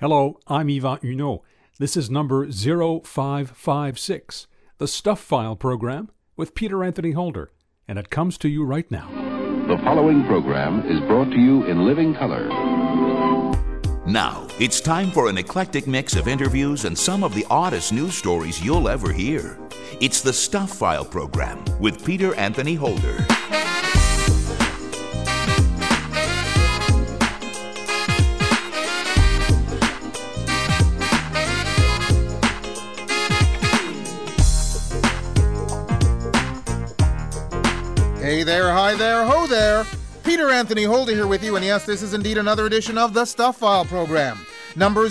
Hello, I'm Yvan Huneau. This is number 0556, the Stuff File program with Peter Anthony Holder, and it comes to you right now. The following program is brought to you in living color. Now, it's time for an eclectic mix of interviews and some of the oddest news stories you'll ever hear. It's the Stuff File program with Peter Anthony Holder. Hey there, hi there, ho there. Peter Anthony Holder here with you, and yes, this is indeed another edition of the Stuff File program, number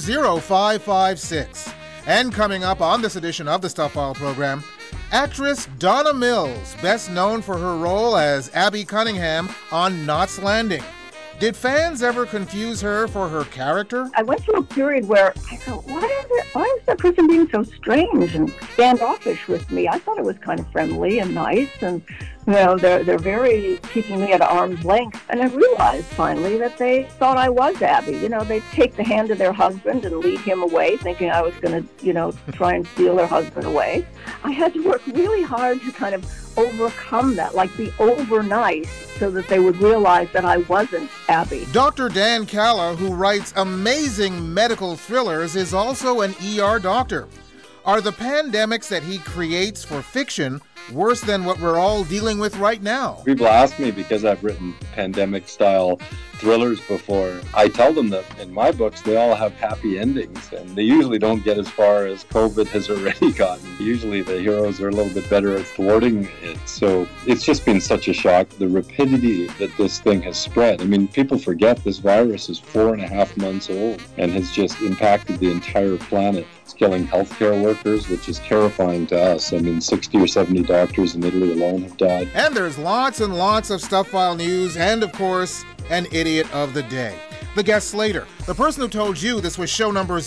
0556. And coming up on this edition of the Stuff File program, actress Donna Mills, best known for her role as Abby Cunningham on Knots Landing. Did fans ever confuse her for her character? I went through a period where I thought, why is that person being so strange and standoffish with me? I thought it was kind of friendly and nice, and they're very keeping me at arm's length. And I realized finally that they thought I was Abby. They'd take the hand of their husband and lead him away, thinking I was going to, try and steal their husband away. I had to work really hard to kind of overcome that, like be over nice, so that they would realize that I wasn't Abby. Dr. Dan Calla, who writes amazing medical thrillers, is also an ER doctor. Are the pandemics that he creates for fiction worse than what we're all dealing with right now? People ask me, because I've written pandemic-style thrillers before, I tell them that in my books they all have happy endings, and they usually don't get as far as COVID has already gotten. Usually the heroes are a little bit better at thwarting it. So it's just been such a shock, the rapidity that this thing has spread. I mean, people forget this virus is 4.5 months old and has just impacted the entire planet. It's killing healthcare workers, which is terrifying to us. I mean, 60 or 70 doctors in Italy alone have died. And there's lots and lots of Stuff File news, and of course, an idiot of the day. The guest later, the person who told you this was show number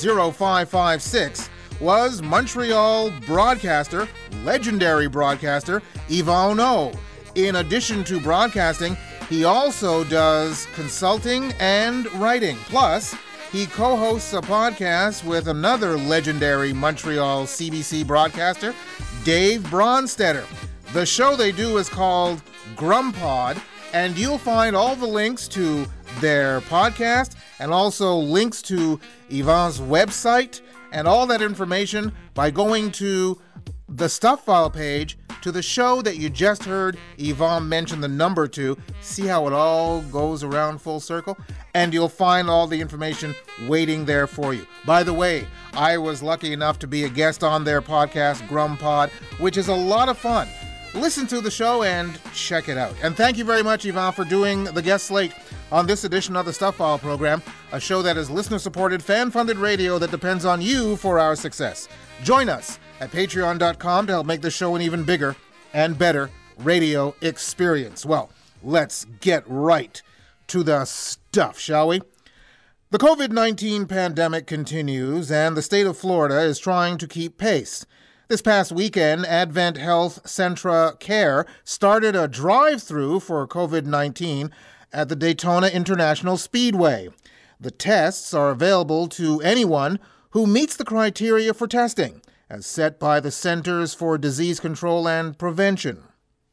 0556, was Montreal broadcaster, legendary broadcaster, Yvan Huneau. In addition to broadcasting, he also does consulting and writing. Plus, he co-hosts a podcast with another legendary Montreal CBC broadcaster, Dave Bronstetter. The show they do is called Grumpod, and you'll find all the links to their podcast and also links to Yvan's website and all that information by going to the Stuff File page to the show that you just heard Yvan mention the number to. See how it all goes around full circle? And you'll find all the information waiting there for you. By the way, I was lucky enough to be a guest on their podcast, Grumpod, which is a lot of fun. Listen to the show and check it out. And thank you very much, Yvan, for doing the guest slate on this edition of the Stuff File program, a show that is listener-supported, fan-funded radio that depends on you for our success. Join us at patreon.com to help make the show an even bigger and better radio experience. Well, let's get right to the stuff, shall we? The COVID-19 pandemic continues, and the state of Florida is trying to keep pace. This past weekend, Advent Health Centra Care started a drive-through for COVID-19 at the Daytona International Speedway. The tests are available to anyone who meets the criteria for testing, as set by the Centers for Disease Control and Prevention.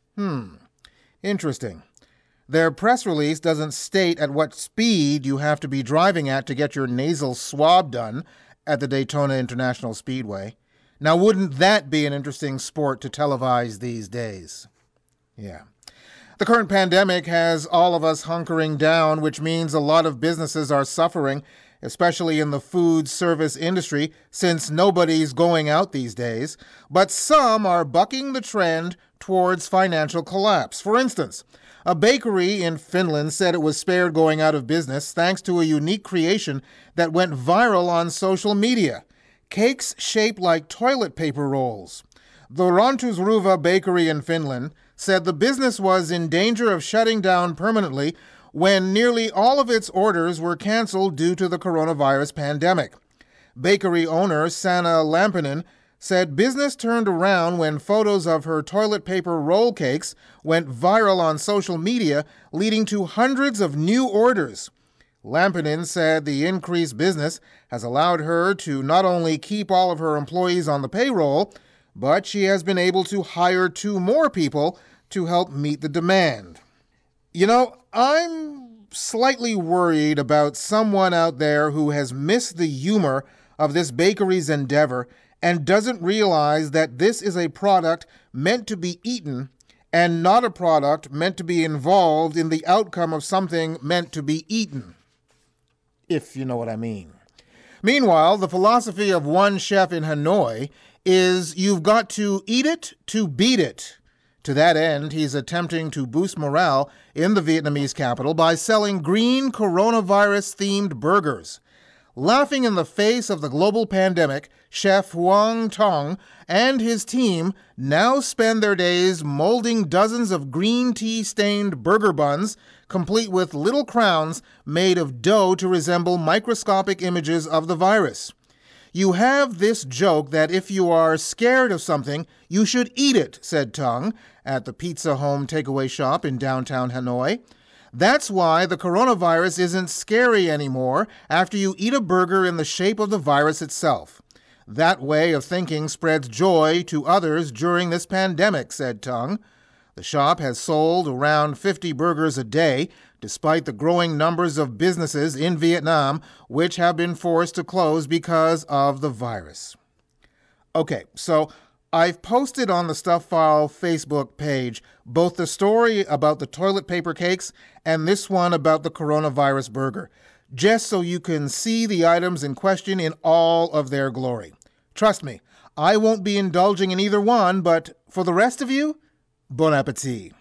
Interesting. Their press release doesn't state at what speed you have to be driving at to get your nasal swab done at the Daytona International Speedway. Now, wouldn't that be an interesting sport to televise these days? Yeah. The current pandemic has all of us hunkering down, which means a lot of businesses are suffering, especially in the food service industry, since nobody's going out these days. But some are bucking the trend towards financial collapse. For instance, a bakery in Finland said it was spared going out of business thanks to a unique creation that went viral on social media. Cakes shaped like toilet paper rolls. The Rantusruva bakery in Finland said the business was in danger of shutting down permanently when nearly all of its orders were canceled due to the coronavirus pandemic. Bakery owner Sanna Lampinen said business turned around when photos of her toilet paper roll cakes went viral on social media, leading to hundreds of new orders. Lampinen said the increased business has allowed her to not only keep all of her employees on the payroll, but she has been able to hire 2 more people to help meet the demand. You know, I'm slightly worried about someone out there who has missed the humor of this bakery's endeavor and doesn't realize that this is a product meant to be eaten and not a product meant to be involved in the outcome of something meant to be eaten, if you know what I mean. Meanwhile, the philosophy of one chef in Hanoi is you've got to eat it to beat it. To that end, he's attempting to boost morale in the Vietnamese capital by selling green coronavirus-themed burgers. Laughing in the face of the global pandemic, Chef Huang Tong and his team now spend their days molding dozens of green tea-stained burger buns, complete with little crowns made of dough to resemble microscopic images of the virus. You have this joke that if you are scared of something, you should eat it, said Tong at the Pizza Home takeaway shop in downtown Hanoi. That's why the coronavirus isn't scary anymore after you eat a burger in the shape of the virus itself. That way of thinking spreads joy to others during this pandemic, said Tong. The shop has sold around 50 burgers a day, despite the growing numbers of businesses in Vietnam which have been forced to close because of the virus. Okay, so I've posted on the Stuff File Facebook page both the story about the toilet paper cakes and this one about the coronavirus burger, just so you can see the items in question in all of their glory. Trust me, I won't be indulging in either one, but for the rest of you, bon appetit.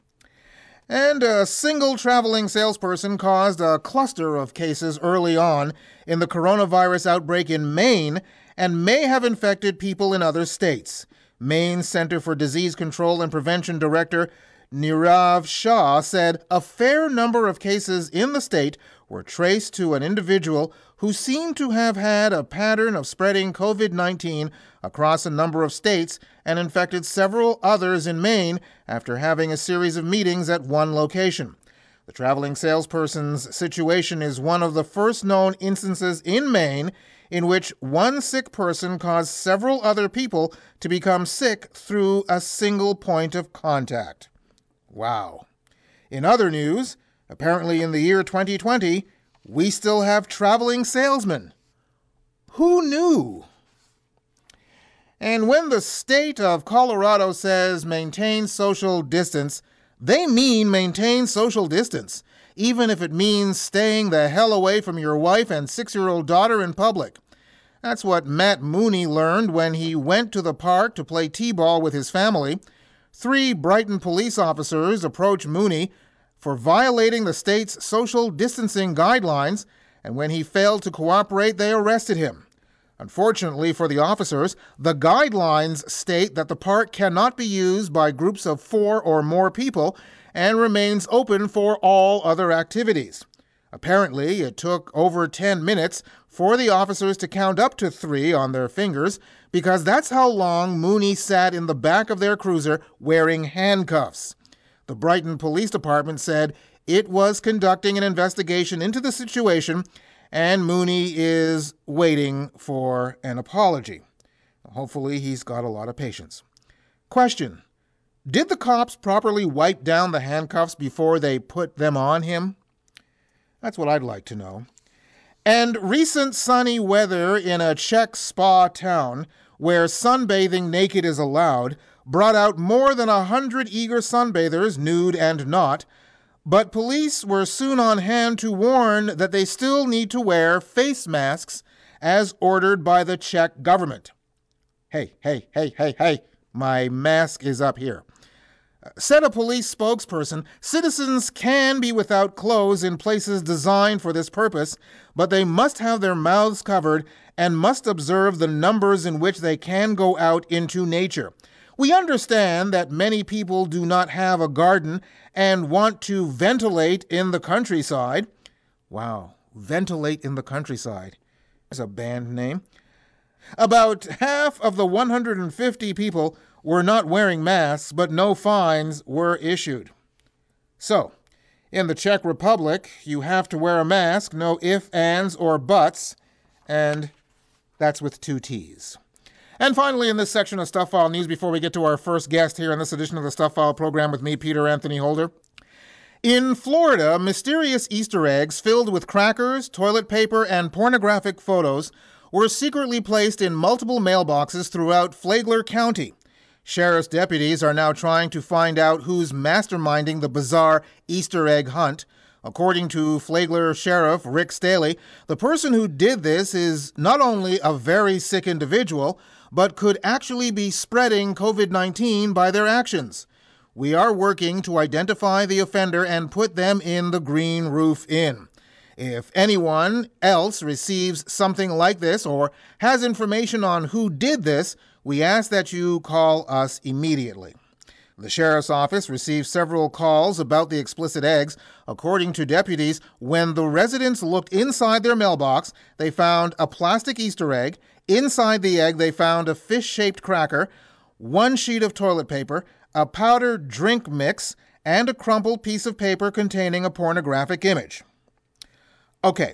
And a single traveling salesperson caused a cluster of cases early on in the coronavirus outbreak in Maine and may have infected people in other states. Maine Center for Disease Control and Prevention Director Nirav Shah said a fair number of cases in the state were traced to an individual who seemed to have had a pattern of spreading COVID-19 across a number of states and infected several others in Maine after having a series of meetings at one location. The traveling salesperson's situation is one of the first known instances in Maine in which one sick person caused several other people to become sick through a single point of contact. Wow. In other news, apparently in the year 2020, we still have traveling salesmen. Who knew? And when the state of Colorado says maintain social distance, they mean maintain social distance, even if it means staying the hell away from your wife and 6-year-old daughter in public. That's what Matt Mooney learned when he went to the park to play t-ball with his family. 3 Brighton police officers approached Mooney for violating the state's social distancing guidelines, and when he failed to cooperate, they arrested him. Unfortunately for the officers, the guidelines state that the park cannot be used by groups of 4 or more people and remains open for all other activities. Apparently, it took over 10 minutes for the officers to count up to 3 on their fingers because that's how long Mooney sat in the back of their cruiser wearing handcuffs. The Brighton Police Department said it was conducting an investigation into the situation, and Mooney is waiting for an apology. Hopefully, he's got a lot of patience. Question: did the cops properly wipe down the handcuffs before they put them on him? That's what I'd like to know. And recent sunny weather in a Czech spa town where sunbathing naked is allowed brought out more than 100 eager sunbathers, nude and not, but police were soon on hand to warn that they still need to wear face masks as ordered by the Czech government. Hey, my mask is up here. Said a police spokesperson, citizens can be without clothes in places designed for this purpose, but they must have their mouths covered and must observe the numbers in which they can go out into nature. We understand that many people do not have a garden and want to ventilate in the countryside. Wow, ventilate in the countryside. There's a band name. About half of the 150 people were not wearing masks, but no fines were issued. So, In the Czech Republic, you have to wear a mask, no ifs, ands, or buts, and that's with 2 T's. And finally, in this section of Stuff File News, before we get to our first guest here in this edition of the Stuff File program with me, Peter Anthony Holder, in Florida, mysterious Easter eggs filled with crackers, toilet paper, and pornographic photos were secretly placed in multiple mailboxes throughout Flagler County. Sheriff's deputies are now trying to find out who's masterminding the bizarre Easter egg hunt. According to Flagler Sheriff Rick Staley, the person who did this is not only a very sick individual, but could actually be spreading COVID-19 by their actions. We are working to identify the offender and put them in the Green Roof Inn. If anyone else receives something like this or has information on who did this, we ask that you call us immediately. The sheriff's office received several calls about the explicit eggs. According to deputies, when the residents looked inside their mailbox, they found a plastic Easter egg. Inside the egg, they found a fish-shaped cracker, 1 sheet of toilet paper, a powdered drink mix, and a crumpled piece of paper containing a pornographic image. Okay,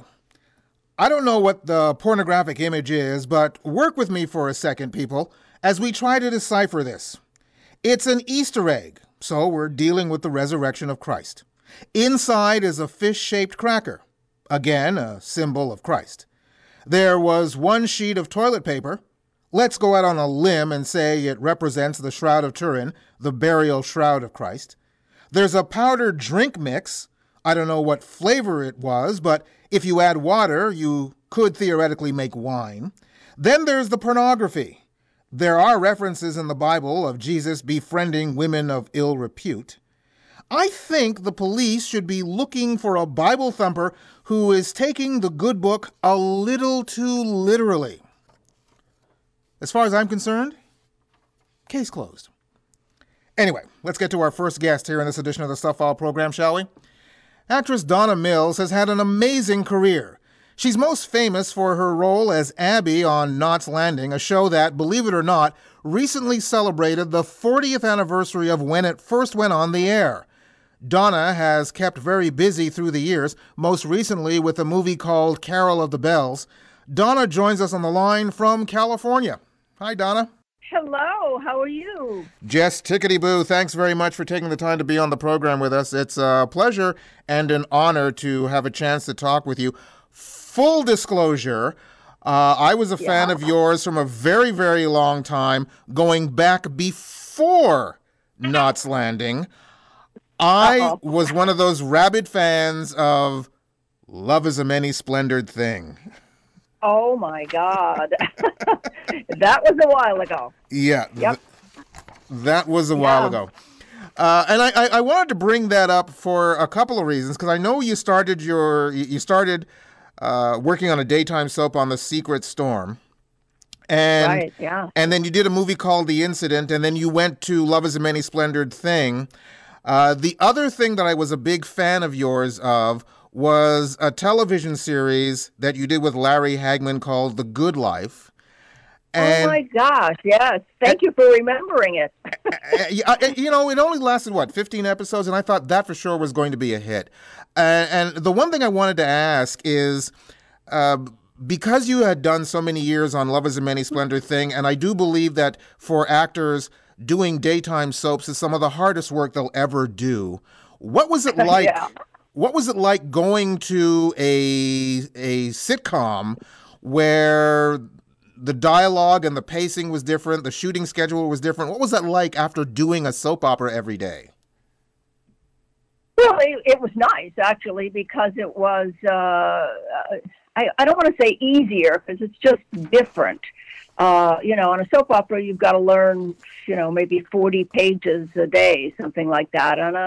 I don't know what the pornographic image is, but work with me for a second, people, as we try to decipher this. It's an Easter egg, so we're dealing with the resurrection of Christ. Inside is a fish-shaped cracker, again, a symbol of Christ. There was 1 sheet of toilet paper. Let's go out on a limb and say it represents the Shroud of Turin, the burial shroud of Christ. There's a powdered drink mix. I don't know what flavor it was, but if you add water, you could theoretically make wine. Then there's the pornography. There are references in the Bible of Jesus befriending women of ill repute. I think the police should be looking for a Bible thumper who is taking the good book a little too literally. As far as I'm concerned, case closed. Anyway, let's get to our first guest here in this edition of the Stuff File program, shall we? Actress Donna Mills has had an amazing career. She's most famous for her role as Abby on Knots Landing, a show that, believe it or not, recently celebrated the 40th anniversary of when it first went on the air. Donna has kept very busy through the years, most recently with a movie called Carol of the Bells. Donna joins us on the line from California. Hi, Donna. Hello, how are you? Just tickety-boo. Thanks very much for taking the time to be on the program with us. It's a pleasure and an honor to have a chance to talk with you. Full disclosure, I was a fan of yours from a very, very long time, going back before Knots Landing. I was one of those rabid fans of Love is a Many Splendored Thing. Oh, my God. That was a while ago. Yeah, Yep. That was a while ago. And I wanted to bring that up for a couple of reasons, because I know you started working on a daytime soap on The Secret Storm. And, Right, yeah. And then you did a movie called The Incident, and then you went to Love is a Many Splendored Thing. The other thing that I was a big fan of yours of was a television series that you did with Larry Hagman called The Good Life. Oh, my gosh, yes. Thank you for remembering it. You know, it only lasted, 15 episodes, and I thought that for sure was going to be a hit. And the one thing I wanted to ask is, because you had done so many years on Love is a Many Splendored Thing, and I do believe that for actors, doing daytime soaps is some of the hardest work they'll ever do. What was it like? Yeah. What was it like going to a sitcom where the dialogue and the pacing was different, the shooting schedule was different? What was that like after doing a soap opera every day? Well, it was nice, actually, because it was, I don't want to say easier, because it's just different. On a soap opera, you've got to learn, maybe 40 pages a day, something like that. On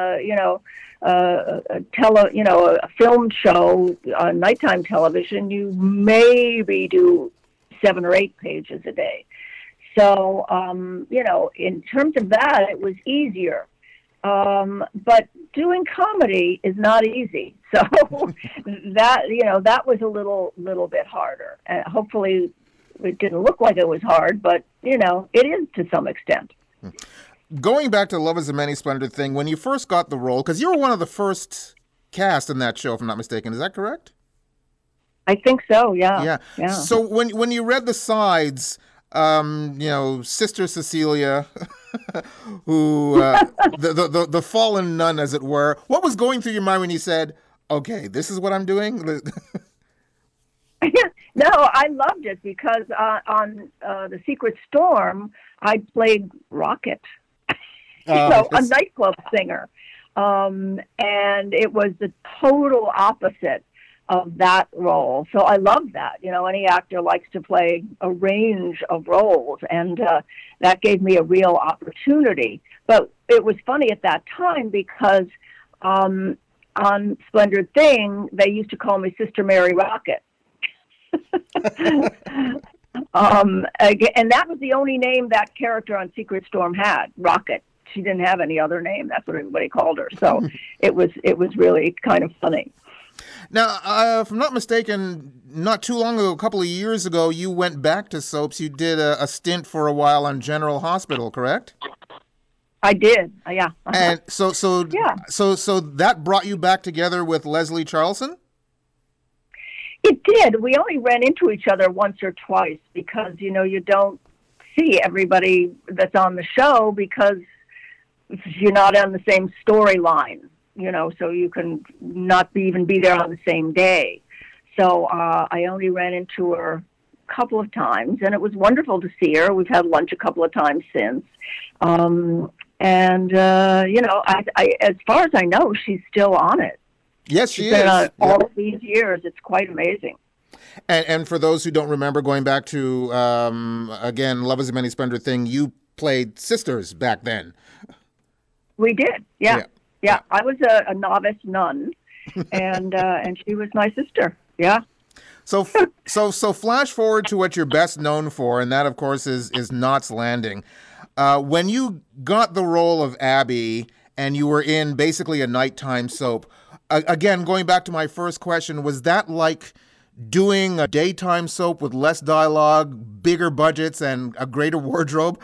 a film show on nighttime television, you maybe do 7 or 8 pages a day. So, in terms of that, it was easier. But doing comedy is not easy. So that was a little bit harder. Hopefully it didn't look like it was hard, but, it is to some extent. Going back to Love is a Many Splendored Thing, when you first got the role, because you were one of the first cast in that show, if I'm not mistaken. Is that correct? I think so. Yeah. Yeah. Yeah. So when you read the sides, Sister Cecilia, who the fallen nun, as it were, what was going through your mind when you said, "Okay, this is what I'm doing"? No, I loved it because on The Secret Storm, I played Rocket, a nightclub singer. And it was the total opposite of that role. So I love that. Any actor likes to play a range of roles, and that gave me a real opportunity. But it was funny at that time because on Splendid Thing, they used to call me Sister Mary Rocket. And that was the only name that character on Secret Storm had, Rocket. She didn't have any other name. That's what everybody called her. So it was really kind of funny. Now, if I'm not mistaken, not too long ago, a couple of years ago, you went back to soaps. You did a stint for a while on General Hospital, correct? I did. Yeah. And so that brought you back together with Leslie Charleson? It did. We only ran into each other once or twice because, you don't see everybody that's on the show because you're not on the same storyline, so you can not even be there on the same day. So I only ran into her a couple of times, and it was wonderful to see her. We've had lunch a couple of times since. I as far as I know, she's still on it. Yes, she She's been on is. it all of these years. It's quite amazing. And for those who don't remember, going back to, again, Love is a Many Splendid Thing, you played sisters back then. We did, yeah. I was a novice nun, and she was my sister, yeah. So flash forward to what you're best known for, and that, of course, is Knots Landing. When you got the role of Abby and you were in basically a nighttime soap, again, going back to my first question, was that like doing a daytime soap with less dialogue, bigger budgets, and a greater wardrobe?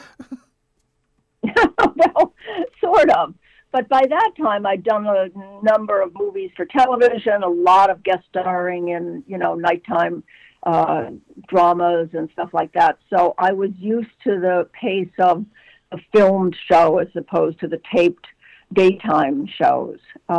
Well, sort of. But by that time, I'd done a number of movies for television, a lot of guest starring in, nighttime dramas and stuff like that. So I was used to the pace of a filmed show as opposed to the taped daytime shows.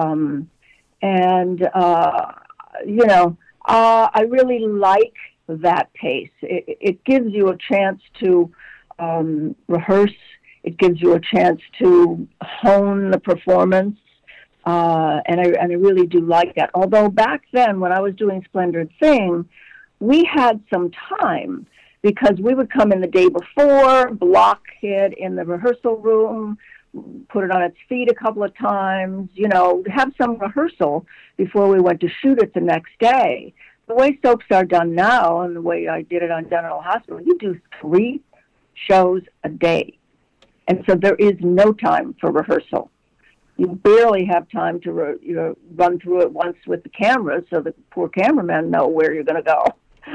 I really like that pace. It gives you a chance to rehearse. It gives you a chance to hone the performance, and I really do like that. Although back then, when I was doing Splendid Thing, we had some time because we would come in the day before, block it in the rehearsal room, put it on its feet a couple of times, have some rehearsal before we went to shoot it the next day. The way soaps are done now and the way I did it on General Hospital, you do 3 shows a day. And so there is no time for rehearsal. You barely have time to run through it once with the cameras so the poor cameramen know where you're going to go.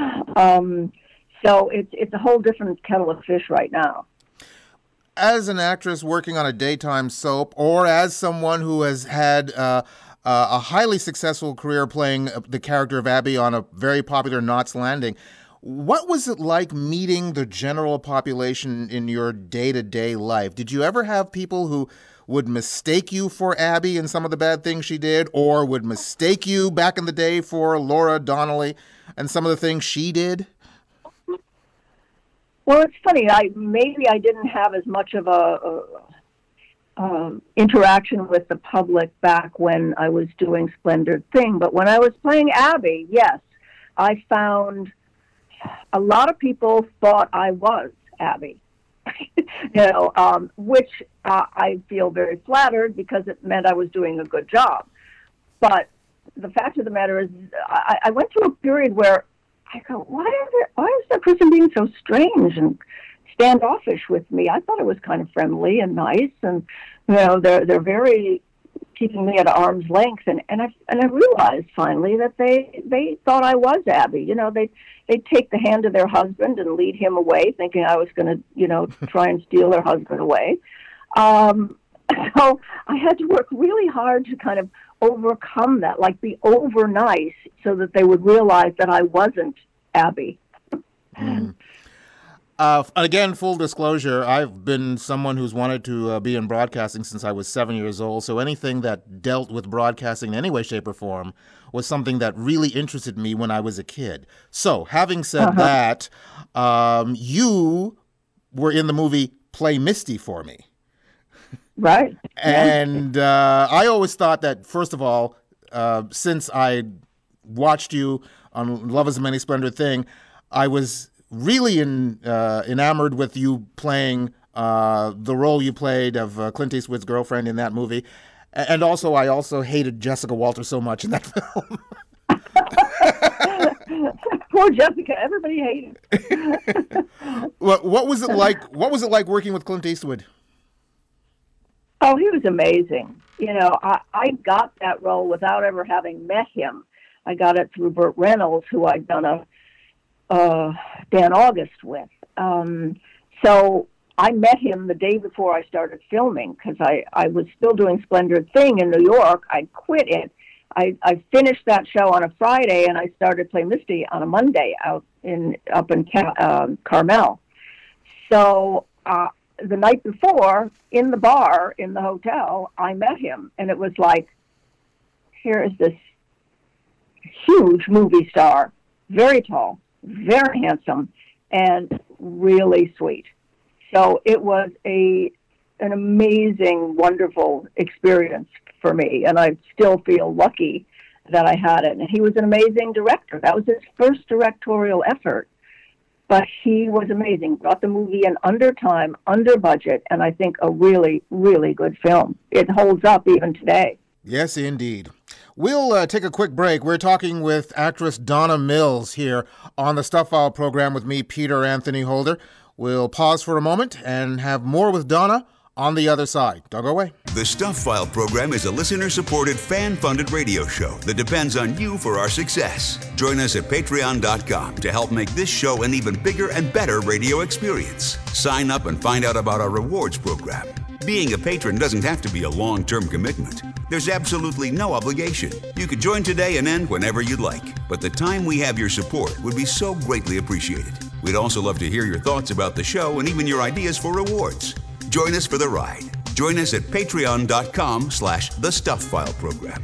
So it's a whole different kettle of fish right now. As an actress working on a daytime soap, or as someone who has had a highly successful career playing the character of Abby on a very popular Knots Landing, what was it like meeting the general population in your day-to-day life? Did you ever have people who would mistake you for Abby and some of the bad things she did, or would mistake you back in the day for Laura Donnelly and some of the things she did? Well, it's funny. Maybe I didn't have as much of a interaction with the public back when I was doing Splendid Thing, but when I was playing Abby, yes, I found a lot of people thought I was Abby, which I feel very flattered because it meant I was doing a good job. But the fact of the matter is, I went through a period where I go, why is that person being so strange and standoffish with me? I thought it was kind of friendly and nice, and they're very keeping me at arm's length. And I realized finally that they thought I was Abby. They'd take the hand of their husband and lead him away, thinking I was going to try and steal their husband away. So I had to work really hard to kind of overcome that, like be over nice so that they would realize that I wasn't Abby. Again, full disclosure, I've been someone who's wanted to be in broadcasting since I was 7 years old, so anything that dealt with broadcasting in any way, shape, or form was something that really interested me when I was a kid. So, having said that, you were in the movie Play Misty for Me. Right. And I always thought that, first of all, since I watched you on Love is a Many Splendid Thing, I was really enamored with you playing the role you played of Clint Eastwood's girlfriend in that movie. And also, I also hated Jessica Walter so much in that film. Poor Jessica. Everybody hated her. What was it like? What was it like working with Clint Eastwood? Oh, he was amazing. You know, I got that role without ever having met him. I got it through Burt Reynolds, who I'd done a Dan August with. So I met him the day before I started filming because I was still doing Splendid Thing in New York. I quit it. I finished that show on a Friday, and I started Play Misty on a Monday up in Carmel. So the night before, in the bar in the hotel, I met him, and it was like, here is this huge movie star, very tall, very handsome, and really sweet. So it was an amazing, wonderful experience for me, and I still feel lucky that I had it. And he was an amazing director. That was his first directorial effort, but he was amazing. Brought the movie in under time, under budget, and I think a really, really good film. It holds up even today. Yes, indeed. We'll take a quick break. We're talking with actress Donna Mills here on the Stuff File program with me, Peter Anthony Holder. We'll pause for a moment and have more with Donna on the other side. Don't go away. The Stuff File program is a listener-supported, fan-funded radio show that depends on you for our success. Join us at patreon.com to help make this show an even bigger and better radio experience. Sign up and find out about our rewards program. Being a patron doesn't have to be a long-term commitment. There's absolutely no obligation. You could join today and end whenever you'd like, but the time we have your support would be so greatly appreciated. We'd also love to hear your thoughts about the show and even your ideas for rewards. Join us for the ride. Join us at patreon.com/The Stuff File program.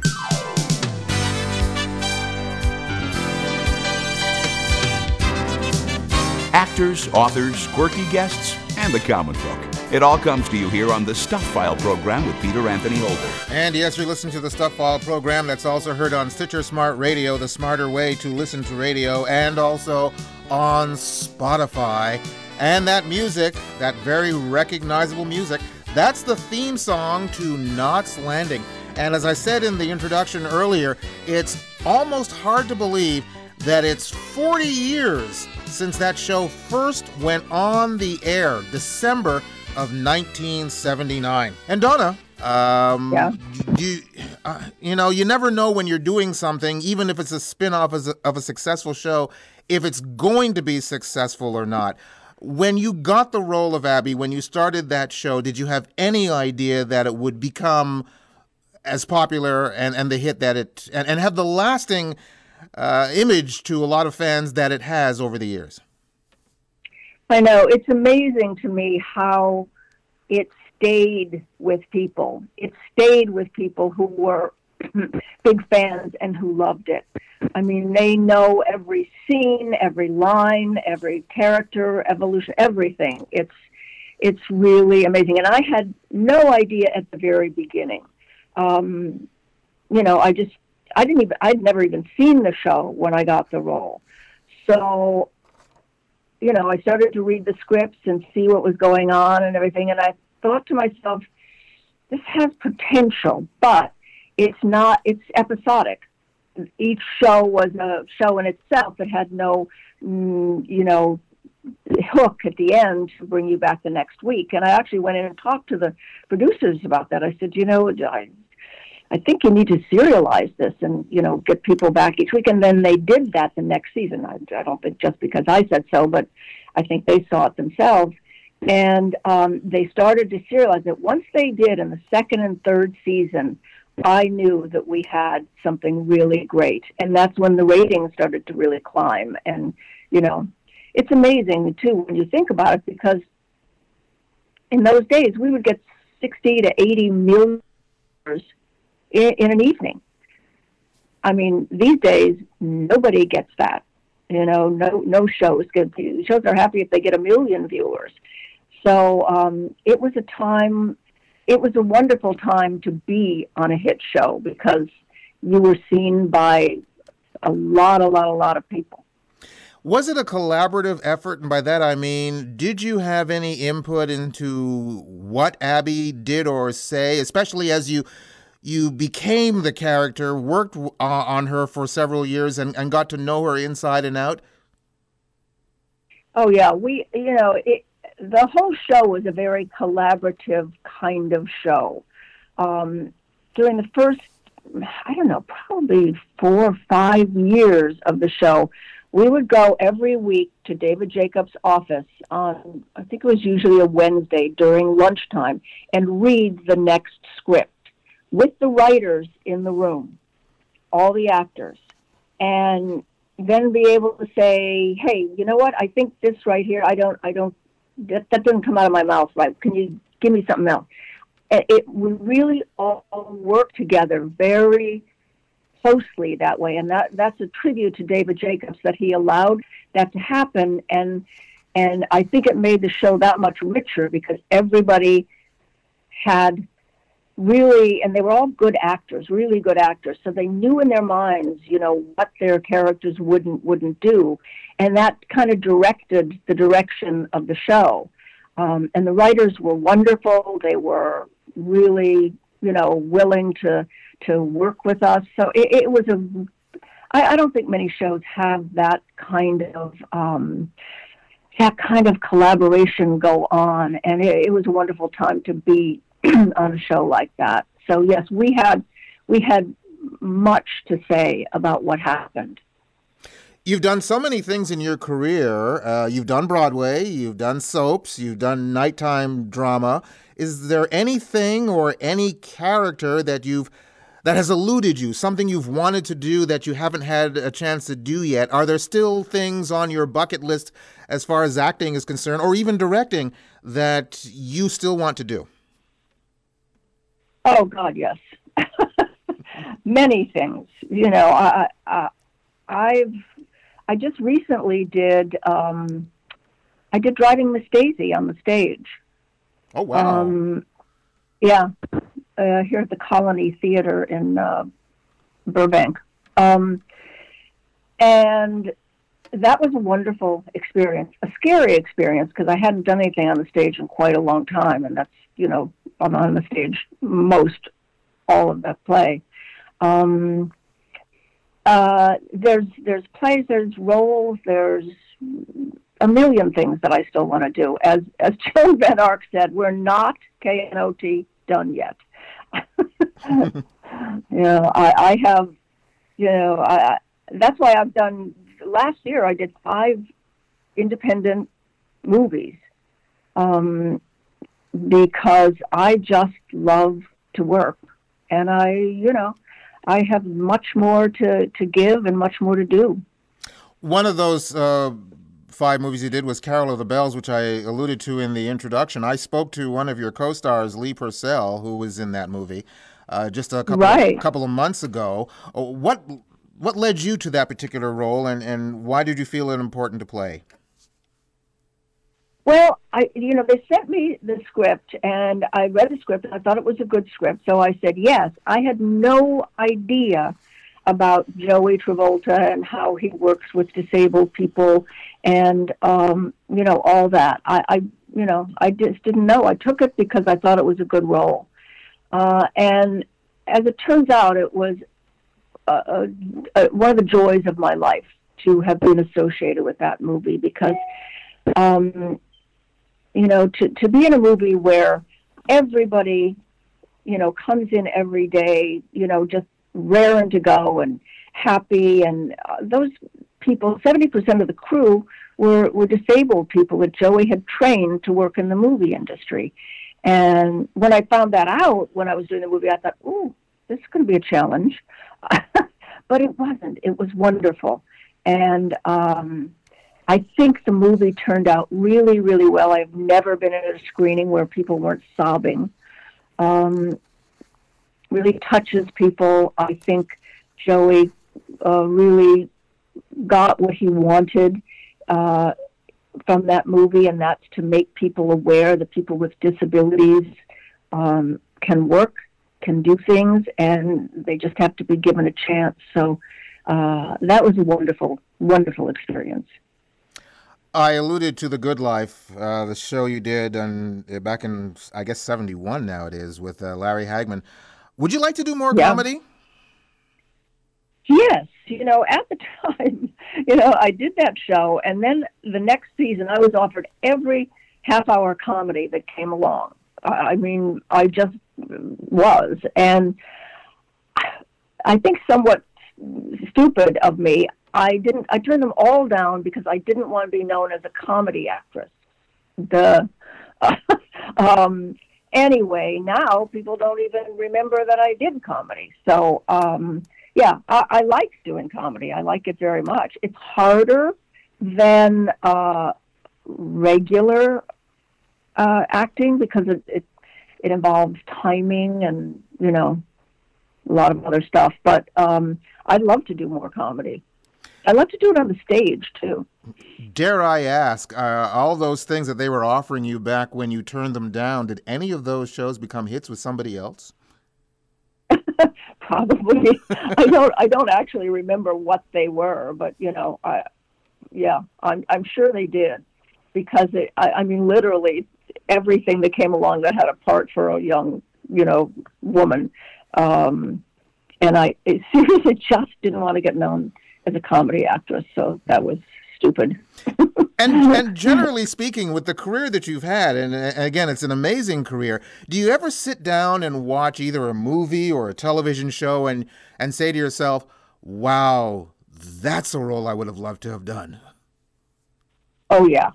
Actors, authors, quirky guests, and the common folk. It all comes to you here on the Stuff File program with Peter Anthony Holder. And yes, you're listening to the Stuff File program that's also heard on Stitcher Smart Radio, the smarter way to listen to radio, and also on Spotify. And that music, that very recognizable music, that's the theme song to Knots Landing. And as I said in the introduction earlier, it's almost hard to believe that it's 40 years since that show first went on the air, December of 1979. And Donna, you never know when you're doing something, even if it's a spin-off of a successful show, if it's going to be successful or not. When you got the role of Abby, when you started that show, did you have any idea that it would become as popular and the hit that it, and have the lasting image to a lot of fans that it has over the years? I know. It's amazing to me how it stayed with people. It stayed with people who were big fans and who loved it. I mean, they know every scene, every line, every character, evolution, everything. It's really amazing. And I had no idea at the very beginning. I'd never even seen the show when I got the role. So, I started to read the scripts and see what was going on and everything. And I thought to myself, this has potential, but it's episodic. Each show was a show in itself. It had no, hook at the end to bring you back the next week. And I actually went in and talked to the producers about that. I said, I think you need to serialize this and, get people back each week. And then they did that the next season. I don't think just because I said so, but I think they saw it themselves. And they started to serialize it. Once they did in the second and third season, I knew that we had something really great. And that's when the ratings started to really climb. And, you know, it's amazing, too, when you think about it, because in those days, we would get 60 to 80 million in an evening. I mean, these days, nobody gets that. You know, no shows get, shows are happy if they get 1 million viewers. So it was a wonderful time to be on a hit show because you were seen by a lot of people. Was it a collaborative effort? And by that I mean, did you have any input into what Abby did or say, especially as you became the character, worked on her for several years and got to know her inside and out? Oh, yeah. The whole show was a very collaborative kind of show. During the first, I don't know, probably 4 or 5 years of the show, we would go every week to David Jacobs' office on, I think it was usually a Wednesday during lunchtime, and read the next script with the writers in the room, all the actors, and then be able to say, hey, you know what, I think this right here, that didn't come out of my mouth right. Can you give me something else? We really all work together very closely that way, and that's a tribute to David Jacobs that he allowed that to happen, and I think it made the show that much richer because everybody had really, and they were all good actors, really good actors, so they knew in their minds, you know, what their characters wouldn't do, and that kind of directed the direction of the show. And the writers were wonderful. They were really, you know, willing to work with us. So it was I don't think many shows have that kind of collaboration go on, and it was a wonderful time to be on a show like that. So yes, we had much to say about what happened. You've done so many things in your career. You've done Broadway, you've done soaps, you've done nighttime drama. Is there anything or any character that has eluded you, something you've wanted to do that you haven't had a chance to do yet? Are there still things on your bucket list as far as acting is concerned, or even directing, that you still want to do? Oh God, yes. Many things. You know, I just recently did I did Driving Miss Daisy on the stage. Oh wow! Yeah, here at the Colony Theater in Burbank, and that was a wonderful experience. A scary experience because I hadn't done anything on the stage in quite a long time, and that's, you know, I'm on the stage most all of that play. There's plays, there's roles, there's a million things that I still want to do. As Joan Van Ark said, we're not KNOT done yet. You know, I have, you know, that's why I've done, last year I did 5 independent movies, because I just love to work, and I have much more to give and much more to do. One of those 5 movies you did was Carol of the Bells, which I alluded to in the introduction. I spoke to one of your co-stars, Lee Purcell, who was in that movie just a couple of months ago. What led you to that particular role, and why did you feel it important to play? Well, they sent me the script, and I read the script, and I thought it was a good script, so I said yes. I had no idea about Joey Travolta and how he works with disabled people, and all that. I just didn't know. I took it because I thought it was a good role, and as it turns out, it was one of the joys of my life to have been associated with that movie because. To be in a movie where everybody, comes in every day, just raring to go and happy, and those people, 70% of the crew were disabled people that Joey had trained to work in the movie industry. And when I found that out when I was doing the movie, I thought, ooh, this is going to be a challenge. But it wasn't. It was wonderful. And I think the movie turned out really, really well. I've never been at a screening where people weren't sobbing. Really touches people. I think Joey really got what he wanted from that movie, and that's to make people aware that people with disabilities can work, can do things, and they just have to be given a chance. So that was a wonderful, wonderful experience. I alluded to The Good Life, the show you did back in, I guess, 71 now it is, with Larry Hagman. Would you like to do more comedy? Yes. At the time, I did that show, and then the next season I was offered every half-hour comedy that came along. I mean, I just was. And I think somewhat stupid of me, I turned them all down because I didn't want to be known as a comedy actress. Anyway, now people don't even remember that I did comedy. So, I like doing comedy. I like it very much. It's harder than regular acting because it involves timing and, a lot of other stuff. But I'd love to do more comedy. I love to do it on the stage, too. Dare I ask, all those things that they were offering you back when you turned them down, did any of those shows become hits with somebody else? Probably. I don't actually remember what they were, but, I'm sure they did. Because, I mean, literally everything that came along that had a part for a young, woman. And I seriously just didn't want to get known as a comedy actress, so that was stupid. and generally speaking, with the career that you've had, and again, it's an amazing career, do you ever sit down and watch either a movie or a television show and say to yourself, wow, that's a role I would have loved to have done? Oh, yeah.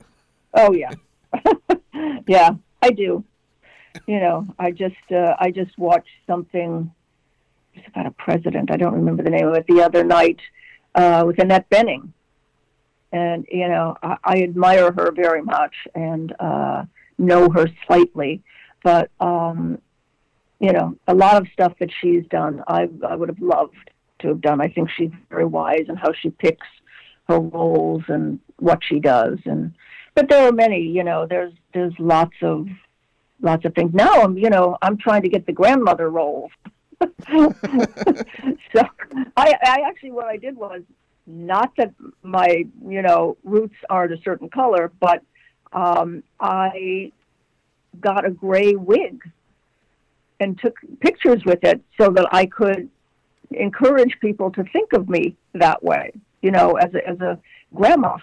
Yeah, I do. I just watched something about a president. I don't remember the name of it the other night with Annette Bening. And, I admire her very much and know her slightly. But, a lot of stuff that she's done, I would have loved to have done. I think she's very wise in how she picks her roles and what she does. But there are many, there's lots of things. Now I'm trying to get the grandmother roles. So I actually, what I did was, not that my, roots aren't a certain color, but I got a gray wig and took pictures with it so that I could encourage people to think of me that way, as a grandma.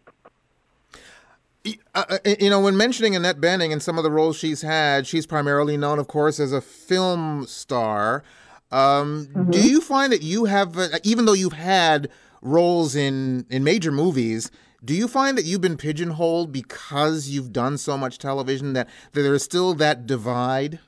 When mentioning Annette Bening and some of the roles she's had, she's primarily known, of course, as a film star. Do you find that you have, even though you've had roles in major movies, do you find that you've been pigeonholed because you've done so much television that there is still that divide?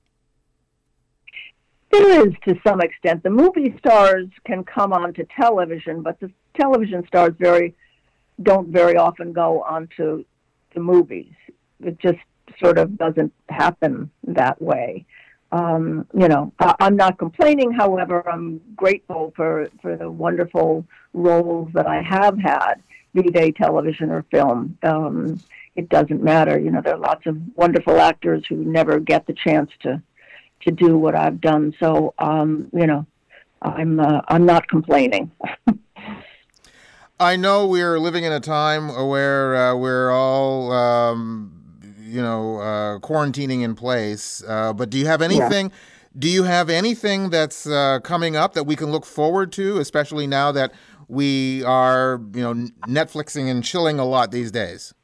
There is, to some extent. The movie stars can come onto television, but the television stars don't very often go onto the movies. It just sort of doesn't happen that way. I'm not complaining. However, I'm grateful for the wonderful roles that I have had, be they television or film. It doesn't matter. There are lots of wonderful actors who never get the chance to do what I've done. So, I'm not complaining. I know we're living in a time where we're all, quarantining in place. But do you have anything? Yeah. Do you have anything that's coming up that we can look forward to, especially now that we are, Netflixing and chilling a lot these days?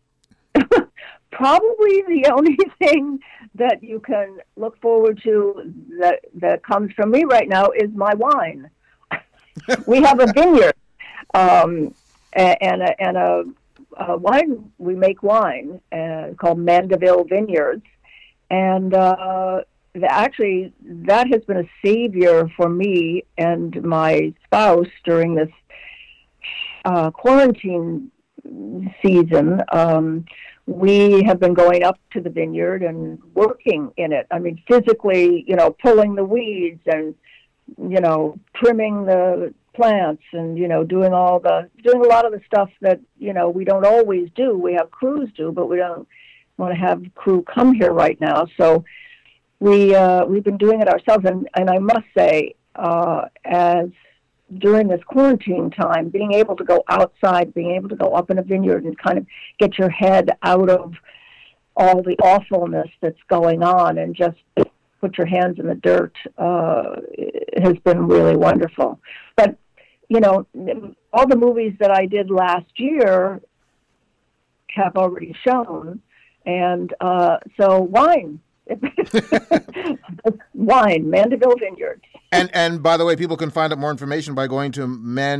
Probably the only thing that you can look forward to that comes from me right now is my wine. We have a vineyard. and a wine. We make wine called Mandeville Vineyards, and actually that has been a savior for me and my spouse during this quarantine season. We have been going up to the vineyard and working in it. I mean, physically, pulling the weeds and, trimming the plants and, doing a lot of the stuff that, we don't always do. We have crews do, but we don't want to have crew come here right now. So we've been doing it ourselves. And I must say, as during this quarantine time, being able to go outside, being able to go up in a vineyard and kind of get your head out of all the awfulness that's going on and just put your hands in the dirt has been really wonderful. But, all the movies that I did last year have already shown. And so wine. Wine, Mandeville Vineyards. And by the way, people can find out more information by going to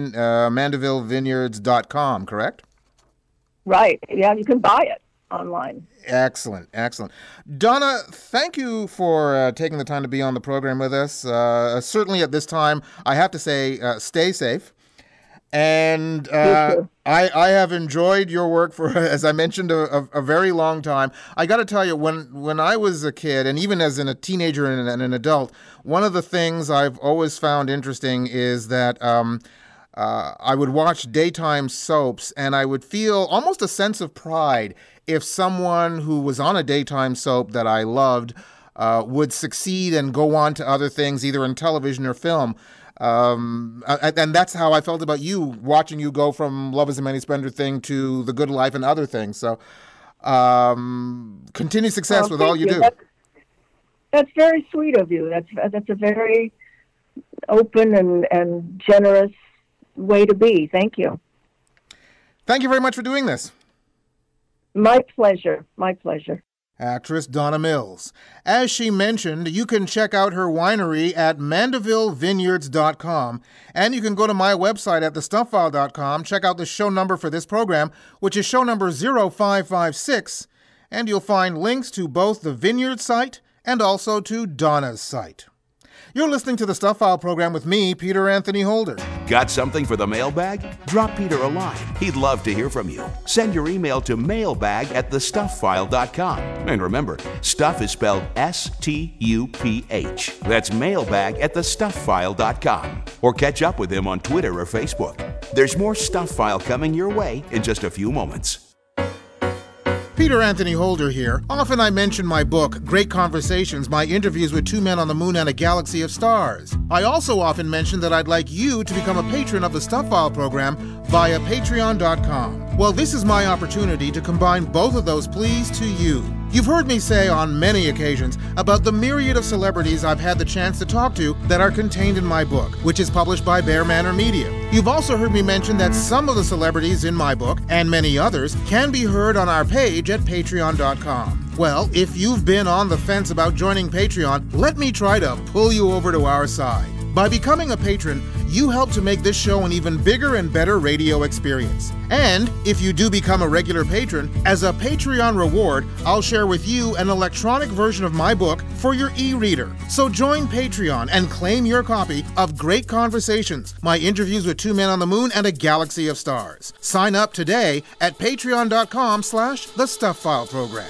mandevillevineyards.com, correct? Right. Yeah, you can buy it online. Excellent. Donna, thank you for taking the time to be on the program with us. Certainly at this time, I have to say, stay safe. And I have enjoyed your work for, as I mentioned, a very long time. I got to tell you, when I was a kid, and even as a teenager and an adult, one of the things I've always found interesting is that I would watch daytime soaps, and I would feel almost a sense of pride if someone who was on a daytime soap that I loved would succeed and go on to other things, either in television or film. And that's how I felt about you, watching you go from Love is a Many Splendid Thing to The Good Life and other things. So continued success with all you do. That's very sweet of you. That's a very open and generous way to be. Thank you. Thank you very much for doing this. My pleasure. My pleasure. Actress Donna Mills. As she mentioned, you can check out her winery at mandevillevineyards.com, and you can go to my website at thestufffile.com, check out the show number for this program, which is show number 0556, and you'll find links to both the Vineyard site and also to Donna's site. You're listening to the Stuff File program with me, Peter Anthony Holder. Got something for the mailbag? Drop Peter a line. He'd love to hear from you. Send your email to mailbag@thestufffile.com. And remember, stuff is spelled S-T-U-P-H. That's mailbag@thestufffile.com. Or catch up with him on Twitter or Facebook. There's more Stuff File coming your way in just a few moments. Peter Anthony Holder here. Often I mention my book, Great Conversations, my interviews with two men on the moon and a galaxy of stars. I also often mention that I'd like you to become a patron of the Stuff File program via patreon.com. Well, this is my opportunity to combine both of those pleas to you. You've heard me say on many occasions about the myriad of celebrities I've had the chance to talk to that are contained in my book, which is published by Bear Manor Media. You've also heard me mention that some of the celebrities in my book, and many others, can be heard on our page at patreon.com. Well, if you've been on the fence about joining Patreon, let me try to pull you over to our side. By becoming a patron, you help to make this show an even bigger and better radio experience. And if you do become a regular patron, as a Patreon reward, I'll share with you an electronic version of my book for your e-reader. So join Patreon and claim your copy of Great Conversations, my interviews with two men on the moon and a galaxy of stars. Sign up today at patreon.com/thestufffile program.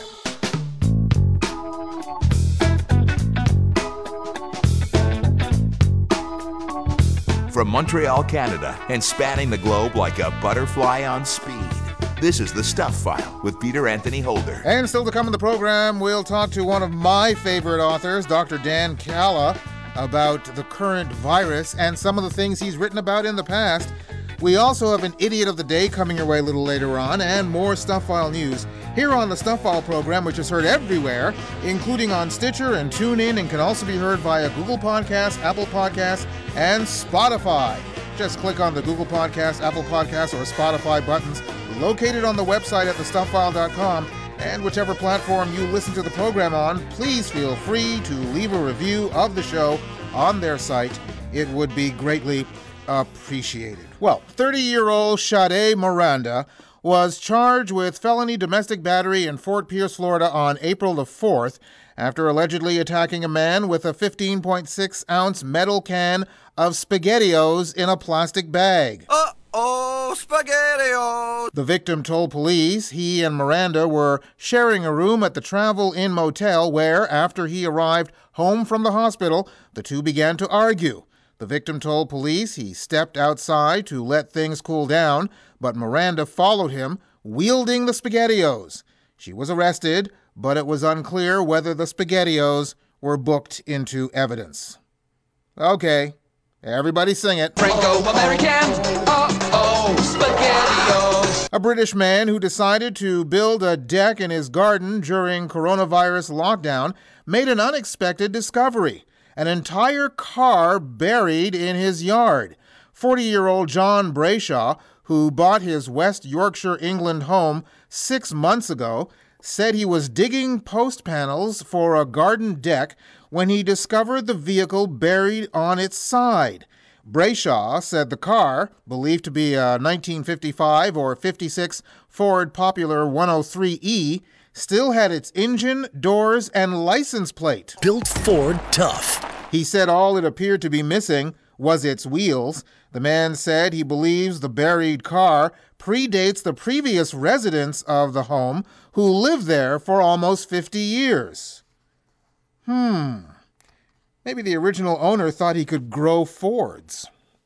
From Montreal, Canada, and spanning the globe like a butterfly on speed, this is The Stuff File with Peter Anthony Holder. And still to come in the program, we'll talk to one of my favorite authors, Dr. Dan Kalla, about the current virus and some of the things he's written about in the past. We also have an Idiot of the Day coming your way a little later on, and more Stuff File news here on the Stuff File program, which is heard everywhere, including on Stitcher and TuneIn, and can also be heard via Google Podcasts, Apple Podcasts, and Spotify. Just click on the Google Podcasts, Apple Podcasts, or Spotify buttons located on the website at thestufffile.com, and whichever platform you listen to the program on, please feel free to leave a review of the show on their site. It would be greatly appreciated. Well, 30-year-old Sade Miranda was charged with felony domestic battery in Fort Pierce, Florida on April the 4th after allegedly attacking a man with a 15.6-ounce metal can of SpaghettiOs in a plastic bag. Uh-oh, SpaghettiOs! The victim told police he and Miranda were sharing a room at the Travel Inn Motel where, after he arrived home from the hospital, the two began to argue. The victim told police he stepped outside to let things cool down, but Miranda followed him, wielding the SpaghettiOs. She was arrested, but it was unclear whether the SpaghettiOs were booked into evidence. Okay, everybody sing it. Franco-American, SpaghettiOs. A British man who decided to build a deck in his garden during coronavirus lockdown made an unexpected discovery. An entire car buried in his yard. 40-year-old John Brayshaw, who bought his West Yorkshire, England home 6 months ago, said he was digging post panels for a garden deck when he discovered the vehicle buried on its side. Brayshaw said the car, believed to be a 1955 or 56 Ford Popular 103E, still had its engine, doors, and license plate. Built Ford tough. He said all it appeared to be missing was its wheels. The man said he believes the buried car predates the previous residents of the home, who lived there for almost 50 years. Maybe the original owner thought he could grow Fords.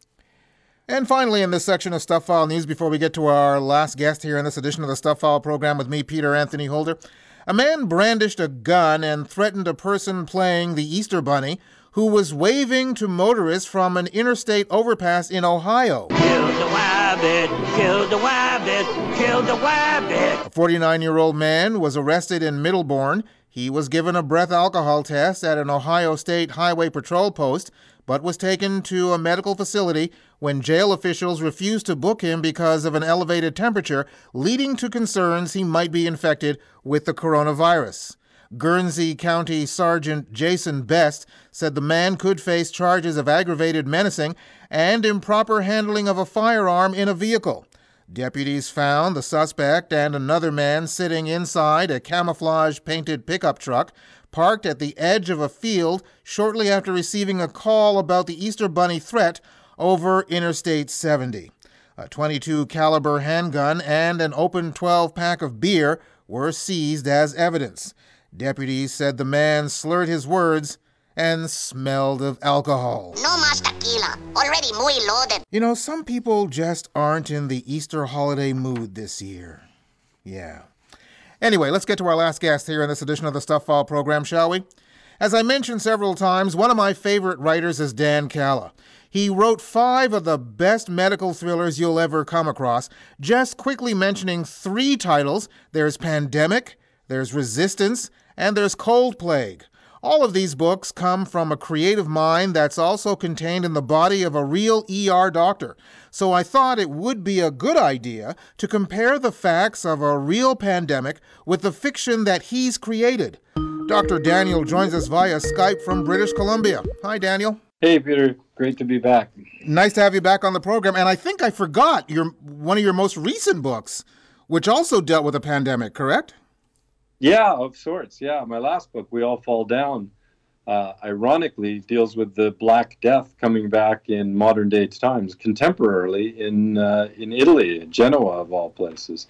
And finally, in this section of Stuff File News, before we get to our last guest here in this edition of the Stuff File program with me, Peter Anthony Holder, a man brandished a gun and threatened a person playing the Easter Bunny who was waving to motorists from an interstate overpass in Ohio. Kill the wabbit, kill the wabbit, kill the wabbit. A 49-year-old man was arrested in Middlebourne. He was given a breath alcohol test at an Ohio State Highway Patrol post, but was taken to a medical facility when jail officials refused to book him because of an elevated temperature, leading to concerns he might be infected with the coronavirus. Guernsey County Sergeant Jason Best said the man could face charges of aggravated menacing and improper handling of a firearm in a vehicle. Deputies found the suspect and another man sitting inside a camouflage-painted pickup truck parked at the edge of a field shortly after receiving a call about the Easter Bunny threat over Interstate 70. A .22 caliber handgun and an open 12-pack of beer were seized as evidence. Deputies said the man slurred his words and smelled of alcohol. No mas tequila. Already muy loaded. You know, some people just aren't in the Easter holiday mood this year. Yeah. Anyway, let's get to our last guest here in this edition of the Stuff File program, shall we? As I mentioned several times, one of my favorite writers is Dan Calla. He wrote 5 of the best medical thrillers you'll ever come across. Just quickly mentioning 3 titles. There's Pandemic, there's Resistance, and there's Cold Plague. All of these books come from a creative mind that's also contained in the body of a real ER doctor. So I thought it would be a good idea to compare the facts of a real pandemic with the fiction that he's created. Dr. Daniel joins us via Skype from British Columbia. Hi, Daniel. Hey, Peter. Great to be back. Nice to have you back on the program. And I think I forgot one of your most recent books, which also dealt with a pandemic, correct? Yeah, of sorts. Yeah, my last book, We All Fall Down, ironically deals with the Black Death coming back in modern day times, contemporarily in Italy, Genoa of all places.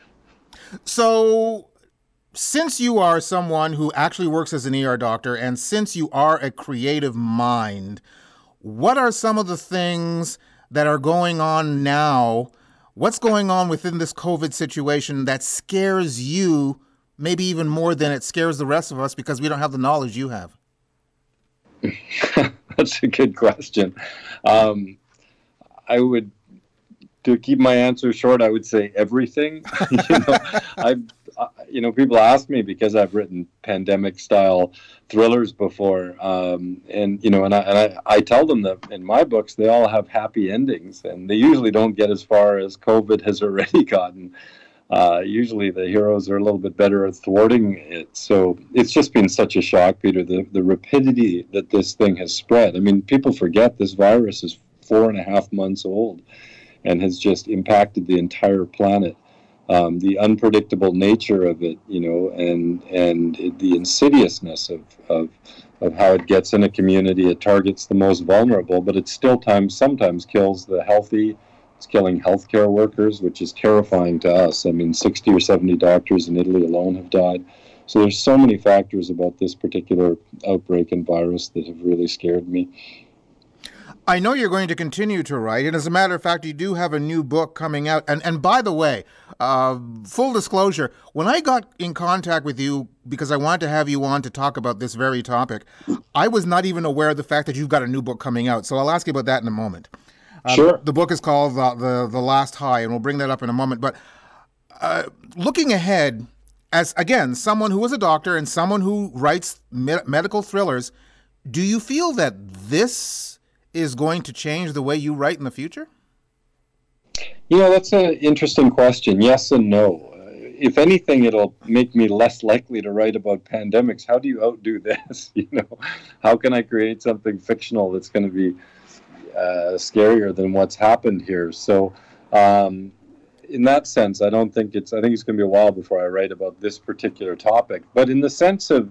So, since you are someone who actually works as an ER doctor, and since you are a creative mind, what are some of the things that are going on now? What's going on within this COVID situation that scares you maybe even more than it scares the rest of us because we don't have the knowledge you have? That's a good question. I would, to keep my answer short, I would say everything. People ask me because I've written pandemic-style thrillers before, and I tell them that in my books they all have happy endings, and they usually don't get as far as COVID has already gotten. Usually the heroes are a little bit better at thwarting it. So it's just been such a shock, Peter, the rapidity that this thing has spread. I mean, people forget this virus is 4.5 months old and has just impacted the entire planet. The unpredictable nature of it, and the insidiousness of how it gets in a community. It targets the most vulnerable, but it still sometimes kills the healthy. It's killing healthcare workers, which is terrifying to us. I mean, 60 or 70 doctors in Italy alone have died. So there's so many factors about this particular outbreak and virus that have really scared me. I know you're going to continue to write, and as a matter of fact, you do have a new book coming out. And by the way, full disclosure, when I got in contact with you, because I wanted to have you on to talk about this very topic, I was not even aware of the fact that you've got a new book coming out. So I'll ask you about that in a moment. Sure. The book is called The Last High, and we'll bring that up in a moment. But looking ahead, as, again, someone who is a doctor and someone who writes medical thrillers, do you feel that this is going to change the way you write in the future? That's an interesting question. Yes and no. If anything, it'll make me less likely to write about pandemics. How do you outdo this? How can I create something fictional that's going to be scarier than what's happened here? So, in that sense, I think it's going to be a while before I write about this particular topic. But in the sense of,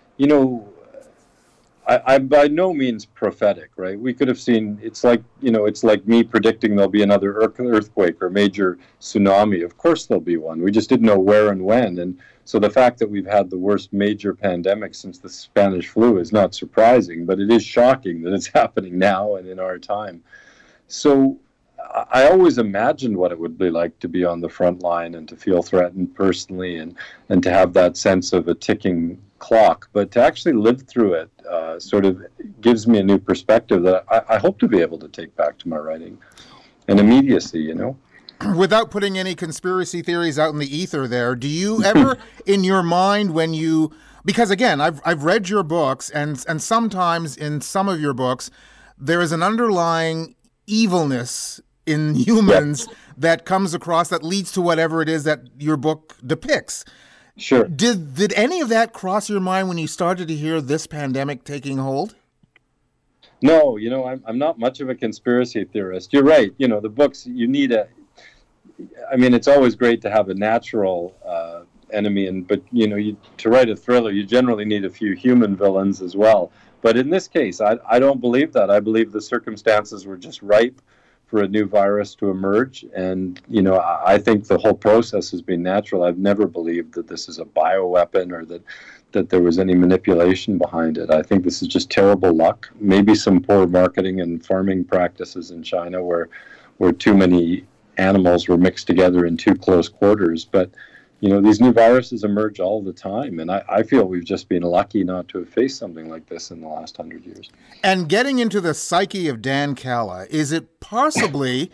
I'm by no means prophetic, right? We could have seen, it's like me predicting there'll be another earthquake or major tsunami. Of course there'll be one. We just didn't know where and when. And so the fact that we've had the worst major pandemic since the Spanish flu is not surprising, but it is shocking that it's happening now and in our time. So I always imagined what it would be like to be on the front line and to feel threatened personally and to have that sense of a ticking clock. But to actually live through it sort of gives me a new perspective that I hope to be able to take back to my writing. And immediacy, Without putting any conspiracy theories out in the ether there, do you ever, in your mind, because again, I've read your books, and sometimes in some of your books, there is an underlying evilness in humans that comes across that leads to whatever it is that your book depicts. Sure. Did any of that cross your mind when you started to hear this pandemic taking hold? No, I'm not much of a conspiracy theorist. You're right. The books, it's always great to have a natural enemy, but to write a thriller, you generally need a few human villains as well. But in this case, I don't believe that. I believe the circumstances were just ripe for a new virus to emerge. And, I think the whole process has been natural. I've never believed that this is a bioweapon or that there was any manipulation behind it. I think this is just terrible luck. Maybe some poor marketing and farming practices in China where too many animals were mixed together in too close quarters. But, these new viruses emerge all the time. And I feel we've just been lucky not to have faced something like this in the last 100 years. And getting into the psyche of Dan Cala, is it possibly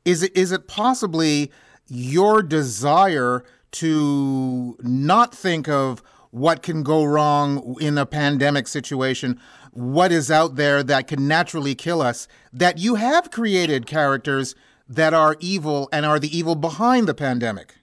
your desire to not think of what can go wrong in a pandemic situation, what is out there that can naturally kill us, that you have created characters that are evil and are the evil behind the pandemic?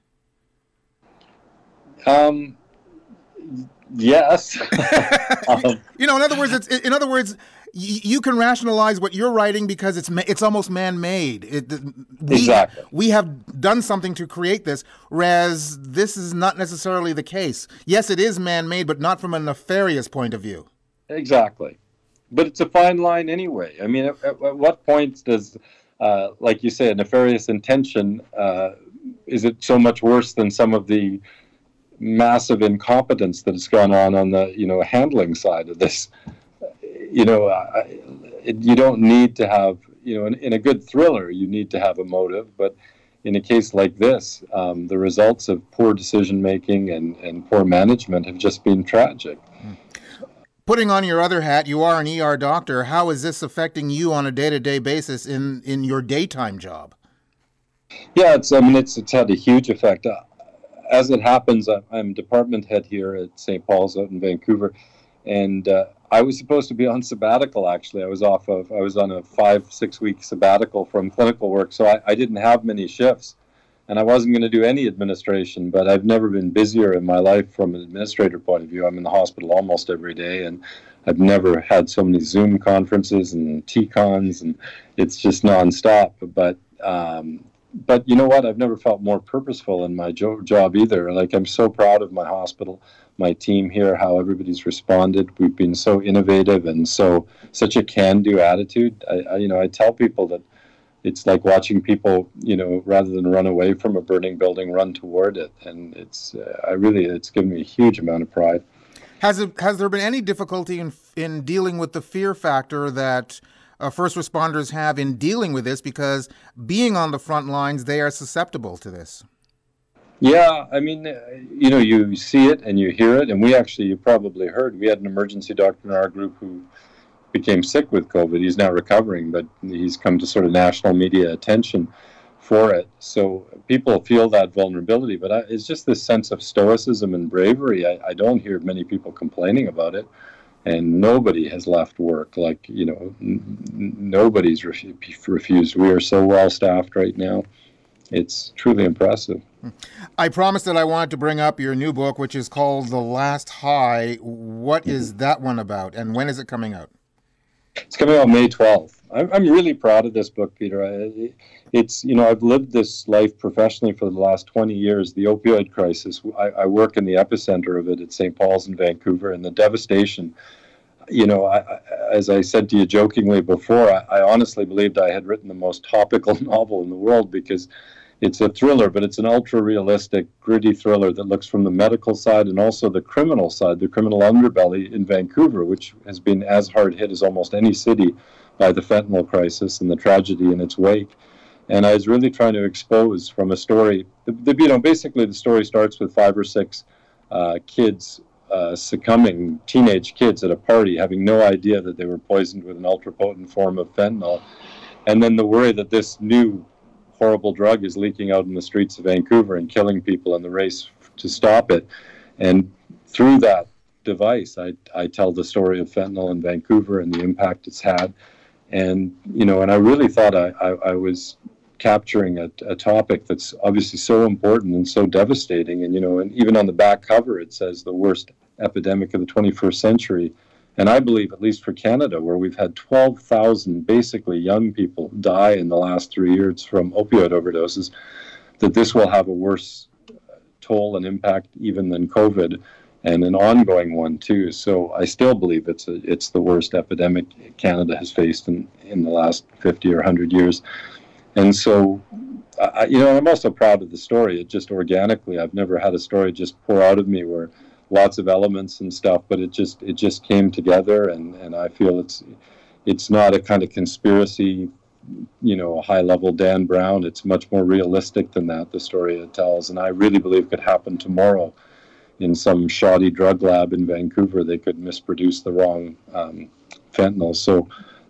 Yes. In other words, you can rationalize what you're writing because it's almost man-made. Exactly. We have done something to create this, whereas this is not necessarily the case. Yes, it is man-made, but not from a nefarious point of view. Exactly. But it's a fine line anyway. I mean, at what point does, like you say, a nefarious intention, is it so much worse than some of the massive incompetence that has gone on the handling side of this? You don't need to have, in a good thriller, you need to have a motive. But in a case like this, the results of poor decision making and poor management have just been tragic. Putting on your other hat, you are an ER doctor. How is this affecting you on a day-to-day basis in your daytime job? Yeah, it's had a huge effect. As it happens, I'm department head here at St. Paul's out in Vancouver, and I was supposed to be on sabbatical, actually. I was on a 5-6 week sabbatical from clinical work, so I didn't have many shifts, and I wasn't going to do any administration, but I've never been busier in my life from an administrator point of view. I'm in the hospital almost every day, and I've never had so many Zoom conferences and TCons, and it's just nonstop. But you know what? I've never felt more purposeful in my job either. Like, I'm so proud of my hospital, my team here, how everybody's responded. We've been so innovative and such a can-do attitude. I tell people that it's like watching people, rather than run away from a burning building, run toward it. And it's given me a huge amount of pride. Has there been any difficulty in dealing with the fear factor that first responders have in dealing with this, because being on the front lines, they are susceptible to this? Yeah, I mean, you see it and you hear it, and you probably heard, we had an emergency doctor in our group who became sick with COVID. He's now recovering, but he's come to sort of national media attention for it. So people feel that vulnerability, but it's just this sense of stoicism and bravery. I don't hear many people complaining about it. And nobody has left work. Like, nobody's refused. We are so well staffed right now. It's truly impressive. I promised that I wanted to bring up your new book, which is called The Last High. What is that one about, and when is it coming out? It's coming out May 12th. I'm really proud of this book, Peter. I've lived this life professionally for the last 20 years, the opioid crisis. I work in the epicenter of it at St. Paul's in Vancouver, and the devastation. As I said to you jokingly before, I honestly believed I had written the most topical novel in the world, because it's a thriller, but it's an ultra-realistic, gritty thriller that looks from the medical side and also the criminal side, the criminal underbelly in Vancouver, which has been as hard hit as almost any city by the fentanyl crisis and the tragedy in its wake. And I was really trying to expose from a story, basically the story starts with 5 or 6 kids succumbing, teenage kids at a party, having no idea that they were poisoned with an ultra-potent form of fentanyl. And then the worry that this new horrible drug is leaking out in the streets of Vancouver and killing people, in the race to stop it. And through that device, I tell the story of fentanyl in Vancouver and the impact it's had. And, and I really thought I was capturing a topic that's obviously so important and so devastating. And, and even on the back cover, it says the worst epidemic of the 21st century. And I believe, at least for Canada, where we've had 12,000 basically young people die in the last 3 years from opioid overdoses, that this will have a worse toll and impact even than COVID, and an ongoing one too. So I still believe it's the worst epidemic Canada has faced in the last 50 or 100 years. And so, I'm also proud of the story. It just organically, I've never had a story just pour out of me where lots of elements and stuff, but it just came together, and I feel it's not a kind of conspiracy, a high level Dan Brown. It's much more realistic than that, the story it tells, and I really believe could happen tomorrow in some shoddy drug lab in Vancouver. They could misproduce the wrong fentanyl. So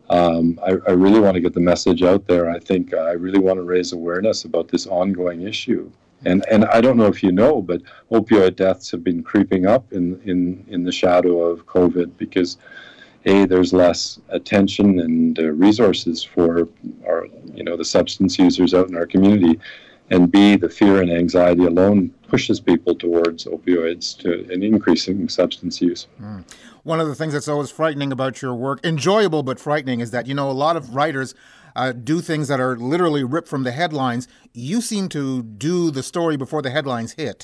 I really want to get the message out there. I think I really want to raise awareness about this ongoing issue. And I don't know if you know, but opioid deaths have been creeping up in the shadow of COVID, because A, there's less attention and resources for our, the substance users out in our community, and B, the fear and anxiety alone pushes people towards opioids to an increasing substance use. One of the things that's always frightening about your work, enjoyable but frightening, is that, a lot of writers do things that are literally ripped from the headlines. You seem to do the story before the headlines hit,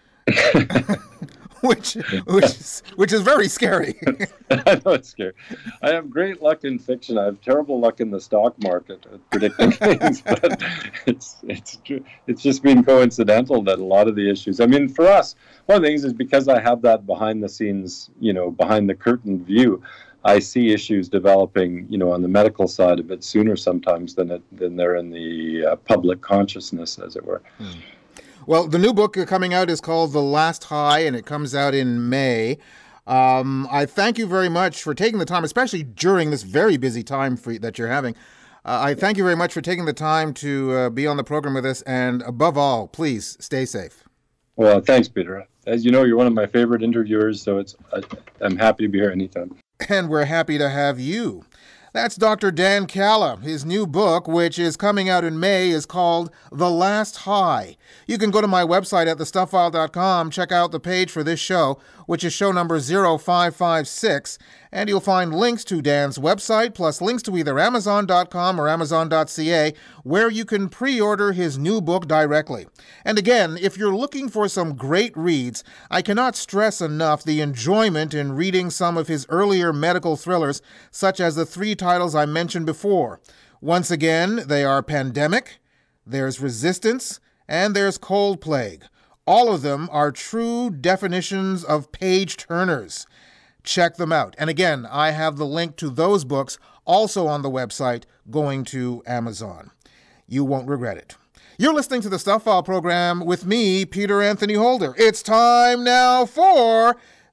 which is very scary. I know it's scary. I have great luck in fiction. I have terrible luck in the stock market at predicting things, but it's just been coincidental that a lot of the issues. I mean, for us, one of the things is because I have that behind the scenes, behind the curtain view. I see issues developing, on the medical side a bit sooner sometimes than they're in the public consciousness, as it were. Well, the new book coming out is called The Last High, and it comes out in May. I thank you very much for taking the time, especially during this very busy time that you're having. I thank you very much for taking the time to be on the program with us, and above all, please stay safe. Well, thanks, Peter. As you know, you're one of my favorite interviewers, so I'm happy to be here anytime. And we're happy to have you. That's Dr. Dan Calla. His new book, which is coming out in May, is called The Last High. You can go to my website at thestuffile.com, check out the page for this show, which is show number 0556, And you'll find links to Dan's website, plus links to either Amazon.com or Amazon.ca, where you can pre-order his new book directly. And again, if you're looking for some great reads, I cannot stress enough the enjoyment in reading some of his earlier medical thrillers, such as the 3 titles I mentioned before. Once again, they are Pandemic, there's Resistance, and there's Cold Plague. All of them are true definitions of page-turners. Check them out. And again, I have the link to those books also on the website going to Amazon. You won't regret it. You're listening to the Stuff File program with me, Peter Anthony Holder. It's time now for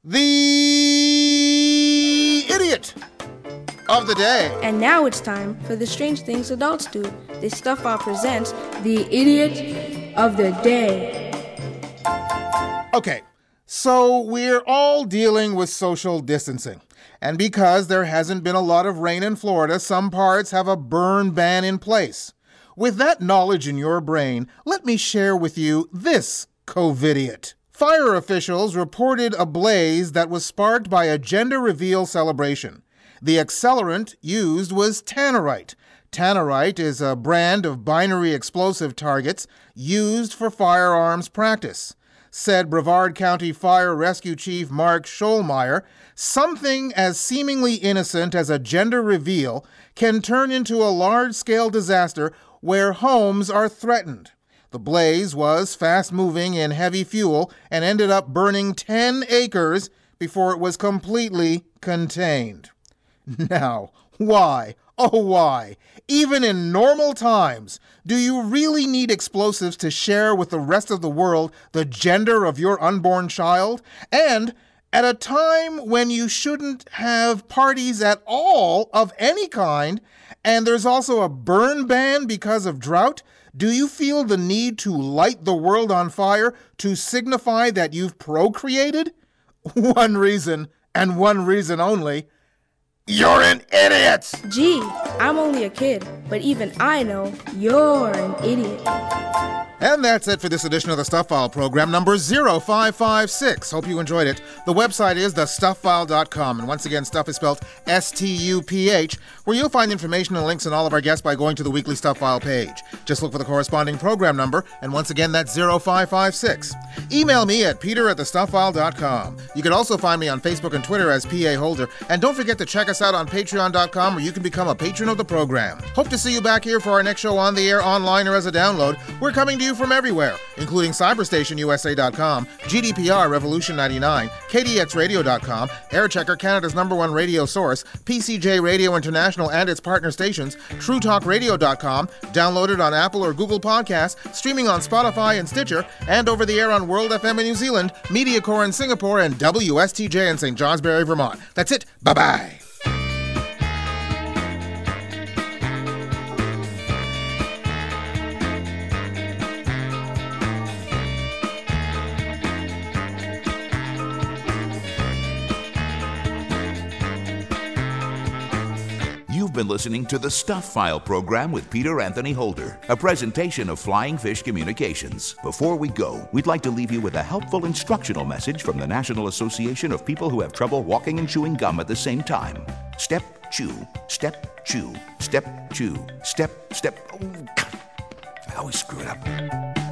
the Idiot of the Day. And now it's time for the Strange Things Adults Do. The Stuff File presents the Idiot of the Day. Okay. So we're all dealing with social distancing. And because there hasn't been a lot of rain in Florida, some parts have a burn ban in place. With that knowledge in your brain, let me share with you this COVIDiot. Fire officials reported a blaze that was sparked by a gender reveal celebration. The accelerant used was tannerite. Tannerite is a brand of binary explosive targets used for firearms practice. Said Brevard County Fire Rescue Chief Mark Scholmeyer, something as seemingly innocent as a gender reveal can turn into a large-scale disaster where homes are threatened. The blaze was fast-moving in heavy fuel and ended up burning 10 acres before it was completely contained. Now, why? Oh, why? Even in normal times, do you really need explosives to share with the rest of the world the gender of your unborn child? And at a time when you shouldn't have parties at all of any kind, and there's also a burn ban because of drought, do you feel the need to light the world on fire to signify that you've procreated? One reason, and one reason only: you're an idiot! Gee, I'm only a kid, but even I know you're an idiot. And that's it for this edition of the Stuff File program, number 0556. Hope you enjoyed it. The website is thestuffile.com. And once again, stuff is spelled S-T-U-P-H, where you'll find information and links on all of our guests by going to the weekly Stuff File page. Just look for the corresponding program number, and once again, that's 0556. Email me at peter@thestuffile.com. You can also find me on Facebook and Twitter as P.A. Holder. And don't forget to check us out on patreon.com, where you can become a patron of the program. Hope to see you back here for our next show on the air, online, or as a download. We're coming to you from everywhere, including CyberstationUSA.com, GDPR Revolution 99, KDXRadio.com, AirChecker, Canada's #1 radio source, PCJ Radio International and its partner stations, TrueTalkRadio.com, downloaded on Apple or Google Podcasts, streaming on Spotify and Stitcher, and over the air on World FM in New Zealand, MediaCore in Singapore, and WSTJ in St. Johnsbury, Vermont. That's it. Bye-bye. You've been listening to the Stuff File program with Peter Anthony Holder, a presentation of Flying Fish Communications. Before we go, we'd like to leave you with a helpful instructional message from the National Association of People Who Have Trouble Walking and Chewing Gum at the Same Time. Step, chew, step, chew, step, chew, step, step. Oh, God. I always screw it up.